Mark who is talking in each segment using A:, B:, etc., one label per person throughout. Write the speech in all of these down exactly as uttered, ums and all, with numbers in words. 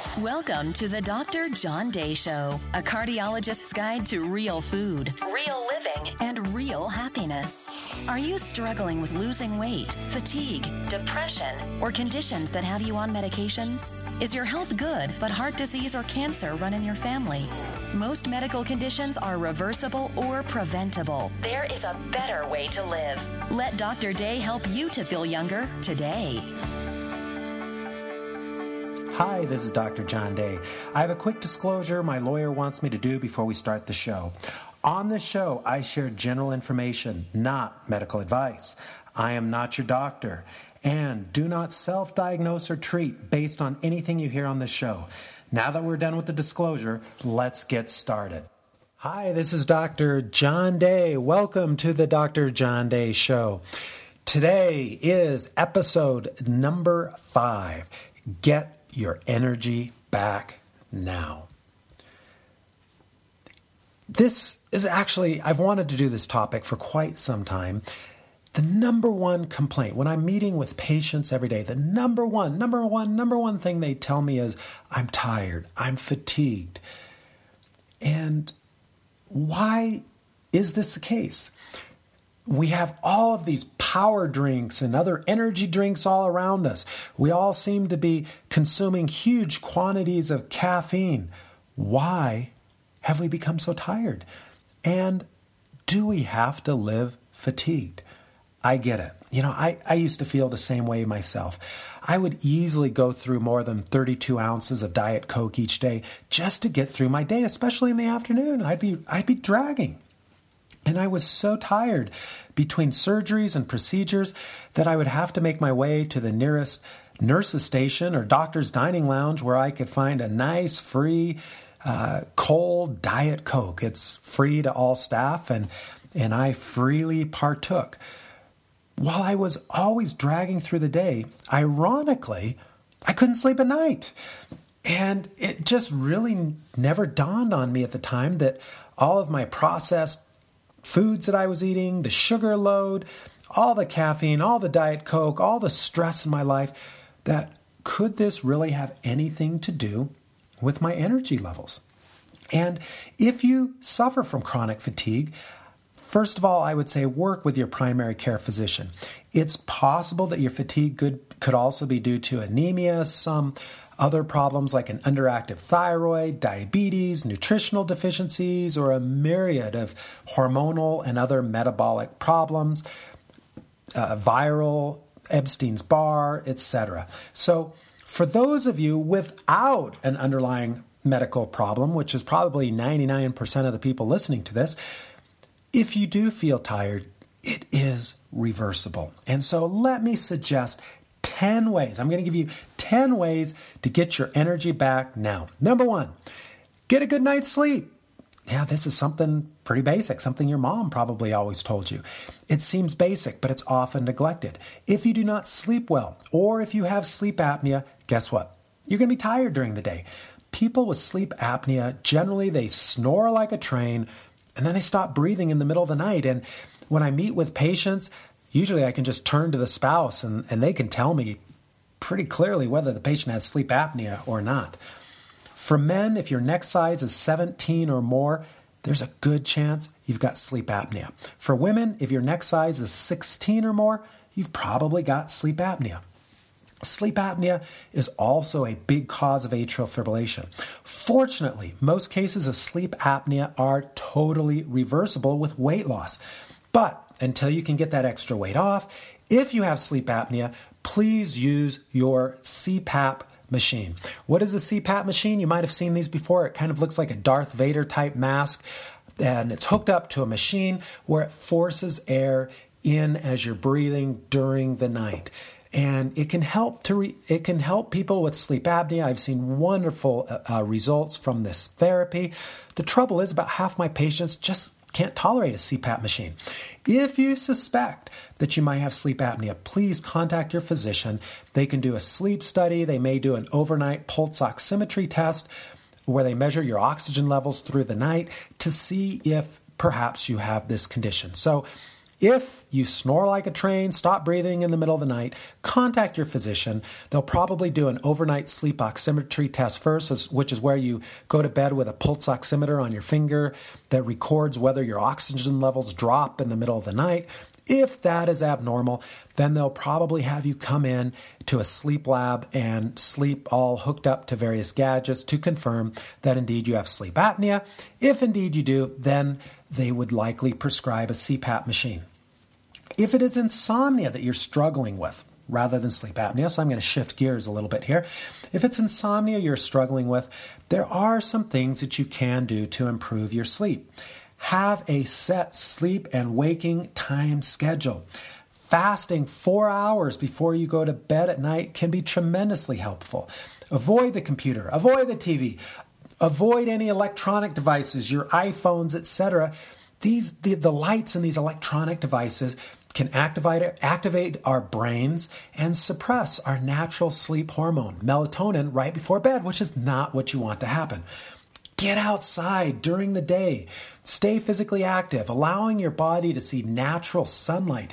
A: Welcome to the Doctor John Day Show, a cardiologist's guide to real food, real living, and real happiness. Are you struggling with losing weight, fatigue, depression, or conditions that have you on medications? Is your health good, but heart disease or cancer run in your family? Most medical conditions are reversible or preventable. There is a better way to live. Let Doctor Day help you to feel younger today.
B: Hi, this is Doctor John Day. I have a quick disclosure my lawyer wants me to do before we start the show. On this show, I share general information, not medical advice. I am not your doctor, and do not self-diagnose or treat based on anything you hear on this show. Now that we're done with the disclosure, let's get started. Hi, this is Doctor John Day. Welcome to the Doctor John Day Show. Today is episode number five. Get your energy back now. This is actually, I've wanted to do this topic for quite some time. The number one complaint when I'm meeting with patients every day, the number one, number one, number one thing they tell me is, I'm tired, I'm fatigued. And why is this the case? We have all of these power drinks and other energy drinks all around us. We all seem to be consuming huge quantities of caffeine. Why have we become so tired? And do we have to live fatigued? I get it. You know, I, I used to feel the same way myself. I would easily go through more than thirty-two ounces of Diet Coke each day just to get through my day, especially in the afternoon. I'd be I'd be dragging. And I was so tired between surgeries and procedures that I would have to make my way to the nearest nurse's station or doctor's dining lounge where I could find a nice, free, uh, cold Diet Coke. It's free to all staff, and, and I freely partook. While I was always dragging through the day, ironically, I couldn't sleep at night. And it just really never dawned on me at the time that all of my processed foods that I was eating, the sugar load, all the caffeine, all the Diet Coke, all the stress in my life, that could this really have anything to do with my energy levels? And if you suffer from chronic fatigue, first of all, I would say work with your primary care physician. It's possible that your fatigue could, could also be due to anemia, some other problems like an underactive thyroid, diabetes, nutritional deficiencies, or a myriad of hormonal and other metabolic problems, uh, viral, Epstein's Barr, et cetera. So for those of you without an underlying medical problem, which is probably ninety-nine percent of the people listening to this, if you do feel tired, it is reversible. And so let me suggest ten ways. I'm going to give you ten ways to get your energy back now. Number one, get a good night's sleep. Yeah, this is something pretty basic, something your mom probably always told you. It seems basic, but it's often neglected. If you do not sleep well, or if you have sleep apnea, guess what? You're going to be tired during the day. People with sleep apnea, generally they snore like a train, and then they stop breathing in the middle of the night. And when I meet with patients, usually I can just turn to the spouse and, and they can tell me pretty clearly whether the patient has sleep apnea or not. For men, if your neck size is seventeen or more, there's a good chance you've got sleep apnea. For women, if your neck size is sixteen or more, you've probably got sleep apnea. Sleep apnea is also a big cause of atrial fibrillation. Fortunately, most cases of sleep apnea are totally reversible with weight loss. But until you can get that extra weight off, if you have sleep apnea, please use your C PAP machine. What is a C PAP machine? You might have seen these before. It kind of looks like a Darth Vader type mask, and it's hooked up to a machine where it forces air in as you're breathing during the night. And it can help to re- it can help people with sleep apnea. I've seen wonderful uh, results from this therapy. The trouble is about half my patients just can't tolerate a C PAP machine. If you suspect that you might have sleep apnea, please contact your physician. They can do a sleep study. They may do an overnight pulse oximetry test where they measure your oxygen levels through the night to see if perhaps you have this condition. So If you snore like a train, stop breathing in the middle of the night, contact your physician. They'll probably do an overnight sleep oximetry test first, which is where you go to bed with a pulse oximeter on your finger that records whether your oxygen levels drop in the middle of the night. If that is abnormal, then they'll probably have you come in to a sleep lab and sleep all hooked up to various gadgets to confirm that indeed you have sleep apnea. If indeed you do, then they would likely prescribe a C PAP machine. If it is insomnia that you're struggling with, rather than sleep apnea, so I'm going to shift gears a little bit here. If it's insomnia you're struggling with, there are some things that you can do to improve your sleep. Have a set sleep and waking time schedule. Fasting four hours before you go to bed at night can be tremendously helpful. Avoid the computer, avoid the T V, avoid any electronic devices, your iPhones, et cetera. These the, the lights in these electronic devices can activate activate our brains and suppress our natural sleep hormone, melatonin, right before bed, which is not what you want to happen. Get outside during the day. Stay physically active. Allowing your body to see natural sunlight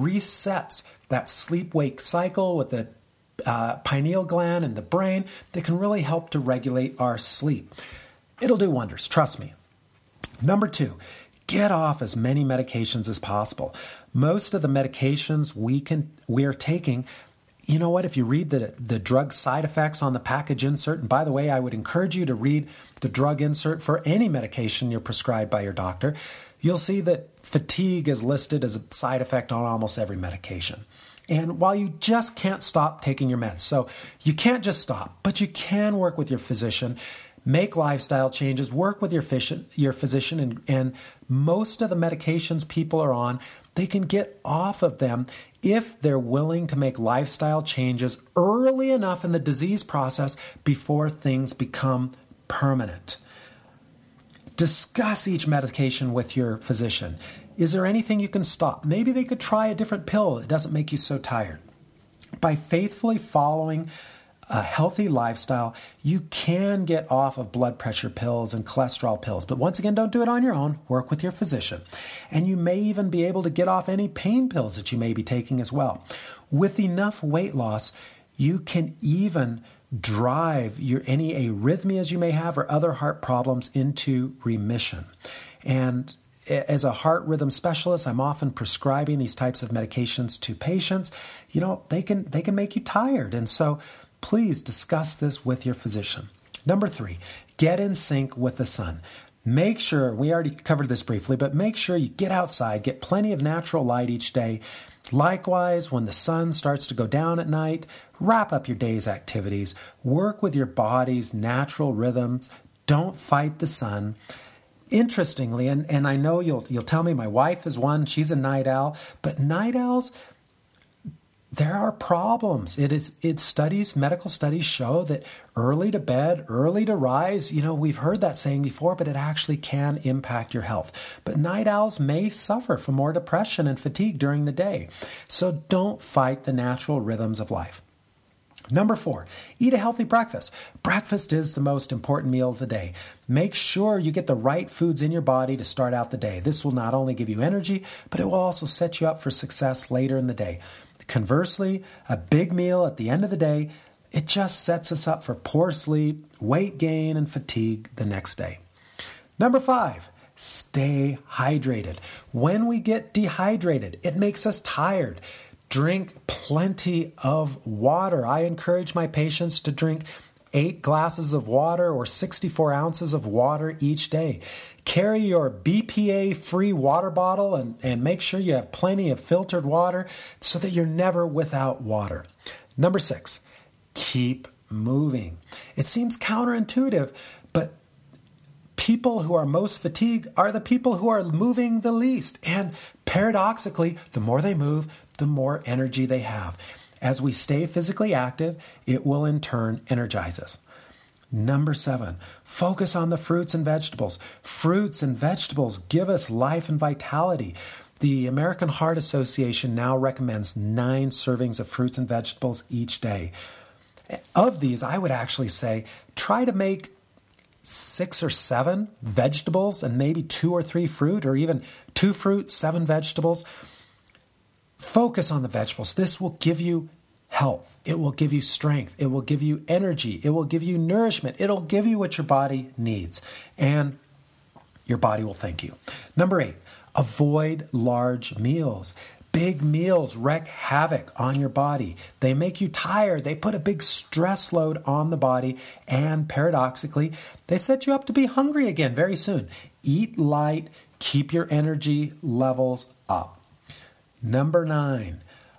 B: resets that sleep-wake cycle with the uh, pineal gland and the brain that can really help to regulate our sleep. It'll do wonders, trust me. Number two, get off as many medications as possible. Most of the medications we can we are taking, you know what, if you read the, the drug side effects on the package insert, and by the way, I would encourage you to read the drug insert for any medication you're prescribed by your doctor, you'll see that fatigue is listed as a side effect on almost every medication. And while you just can't stop taking your meds, so you can't just stop, but you can work with your physician, make lifestyle changes, work with your physician, your physician and, and most of the medications people are on, they can get off of them if they're willing to make lifestyle changes early enough in the disease process before things become permanent. Discuss each medication with your physician. Is there anything you can stop? Maybe they could try a different pill that doesn't make you so tired. By faithfully following a healthy lifestyle, you can get off of blood pressure pills and cholesterol pills. But once again, don't do it on your own. Work with your physician. And you may even be able to get off any pain pills that you may be taking as well. With enough weight loss, you can even drive your any arrhythmias you may have or other heart problems into remission. And as a heart rhythm specialist, I'm often prescribing these types of medications to patients. You know, they can they can make you tired. And so please discuss this with your physician. Number three, get in sync with the sun. Make sure, we already covered this briefly, but make sure you get outside, get plenty of natural light each day. Likewise, when the sun starts to go down at night, wrap up your day's activities. Work with your body's natural rhythms. Don't fight the sun. Interestingly, and, and I know you'll you'll tell me my wife is one, she's a night owl, but night owls, there are problems. It is it studies, medical studies show that early to bed, early to rise, you know, we've heard that saying before, but it actually can impact your health. But night owls may suffer from more depression and fatigue during the day. So don't fight the natural rhythms of life. Number four, eat a healthy breakfast. Breakfast is the most important meal of the day. Make sure you get the right foods in your body to start out the day. This will not only give you energy, but it will also set you up for success later in the day. Conversely, a big meal at the end of the day, it just sets us up for poor sleep, weight gain, and fatigue the next day. Number five, stay hydrated. When we get dehydrated, it makes us tired. Drink plenty of water. I encourage my patients to drink eight glasses of water or sixty-four ounces of water each day. Carry your B P A-free water bottle and, and make sure you have plenty of filtered water so that you're never without water. Number six, keep moving. It seems counterintuitive, but people who are most fatigued are the people who are moving the least. And paradoxically, the more they move, the more energy they have. As we stay physically active, it will in turn energize us. Number seven, focus on the fruits and vegetables. Fruits and vegetables give us life and vitality. The American Heart Association now recommends nine servings of fruits and vegetables each day. Of these, I would actually say, try to make six or seven vegetables and maybe two or three fruit, or even two fruits, seven vegetables. Focus on the vegetables. This will give you health. It will give you strength. It will give you energy. It will give you nourishment. It'll give you what your body needs. And your body will thank you. Number eight, avoid large meals. Big meals wreak havoc on your body. They make you tired. They put a big stress load on the body. And paradoxically, they set you up to be hungry again very soon. Eat light. Keep your energy levels up. Number nine,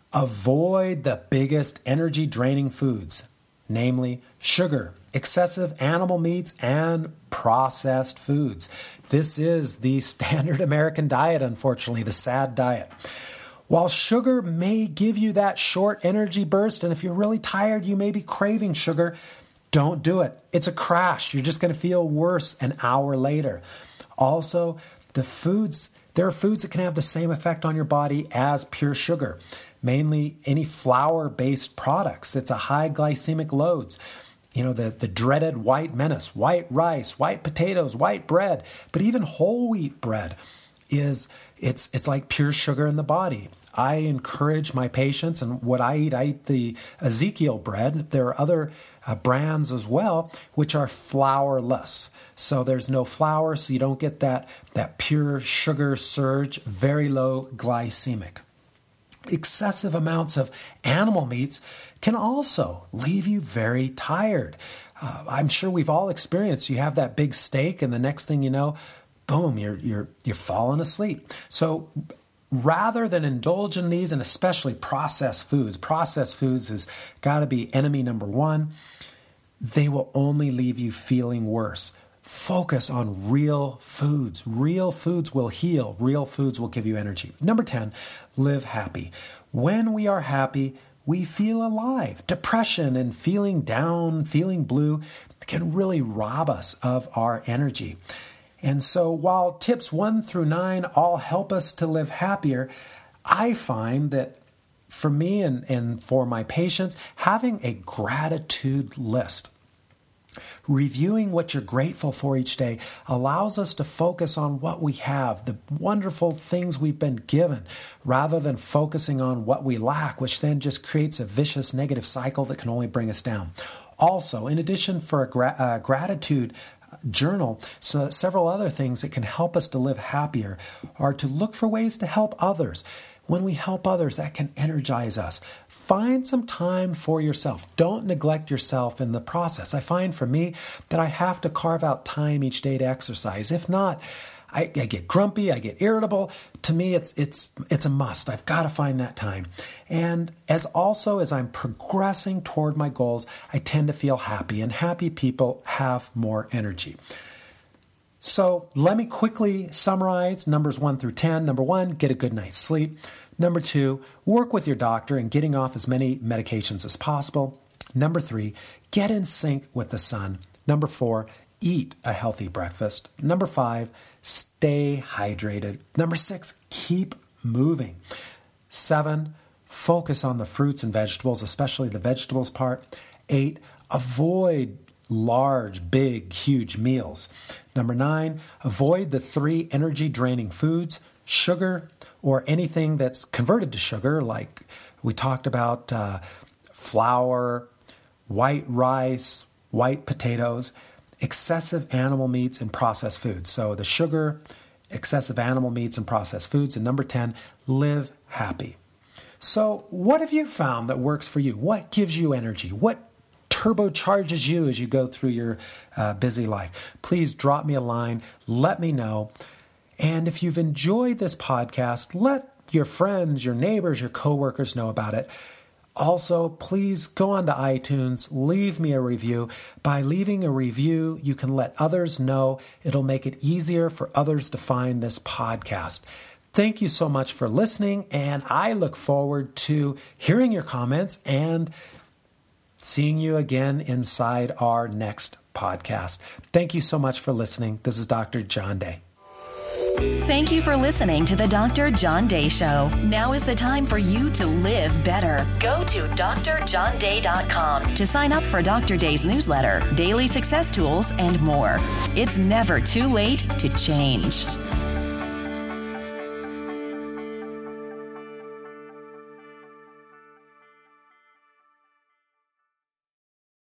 B: avoid the biggest energy draining foods, namely sugar, excessive animal meats, and processed foods. This is the standard American diet, unfortunately, the SAD diet. While sugar may give you that short energy burst, and if you're really tired, you may be craving sugar, don't do it. It's a crash. You're just going to feel worse an hour later. Also, the foods, there are foods that can have the same effect on your body as pure sugar, mainly any flour-based products. It's a high glycemic loads. You know, the, the dreaded white menace, white rice, white potatoes, white bread, but even whole wheat bread is, it's it's like pure sugar in the body. I encourage my patients, and what I eat, I eat the Ezekiel bread. There are other uh, brands as well, which are flourless. So there's no flour, so you don't get that, that pure sugar surge, very low glycemic. Excessive amounts of animal meats can also leave you very tired. Uh, I'm sure we've all experienced, you have that big steak, and the next thing you know, boom, you're you're you're falling asleep. So rather than indulge in these, and especially processed foods, processed foods has got to be enemy number one. They will only leave you feeling worse. Focus on real foods. Real foods will heal. Real foods will give you energy. Number ten, live happy. When we are happy, we feel alive. Depression and feeling down, feeling blue can really rob us of our energy. And so while tips one through nine all help us to live happier, I find that for me and, and for my patients, having a gratitude list, reviewing what you're grateful for each day, allows us to focus on what we have, the wonderful things we've been given, rather than focusing on what we lack, which then just creates a vicious negative cycle that can only bring us down. Also, in addition for a gra- uh, gratitude journal, so several other things that can help us to live happier are to look for ways to help others. When we help others, that can energize us. Find some time for yourself. Don't neglect yourself in the process. I find for me that I have to carve out time each day to exercise. If not, I, I get grumpy, I get irritable. To me, it's it's it's a must. I've got to find that time. And as also as I'm progressing toward my goals, I tend to feel happy, and happy people have more energy. So let me quickly summarize numbers one through ten. Number one, get a good night's sleep. Number two, work with your doctor in getting off as many medications as possible. Number three, get in sync with the sun. Number four, eat a healthy breakfast. Number five, stay hydrated. Number six, keep moving. Seven, focus on the fruits and vegetables, especially the vegetables part. Eight, avoid large, big, huge meals. Number nine, avoid the three energy-draining foods, sugar, or anything that's converted to sugar, like we talked about uh, flour, white rice, white potatoes, excessive animal meats, and processed foods. So the sugar, excessive animal meats, and processed foods. And number ten, live happy. So what have you found that works for you? What gives you energy? What turbocharges you as you go through your uh, busy life? Please drop me a line. Let me know. And if you've enjoyed this podcast, let your friends, your neighbors, your coworkers know about it. Also, please go on to iTunes, leave me a review. By leaving a review, you can let others know. It'll make it easier for others to find this podcast. Thank you so much for listening, and I look forward to hearing your comments and seeing you again inside our next podcast. Thank you so much for listening. This is Doctor John Day.
A: Thank you for listening to the Doctor John Day Show. Now is the time for you to live better. Go to D R john day dot com to sign up for Doctor Day's newsletter, daily success tools, and more. It's never too late to change.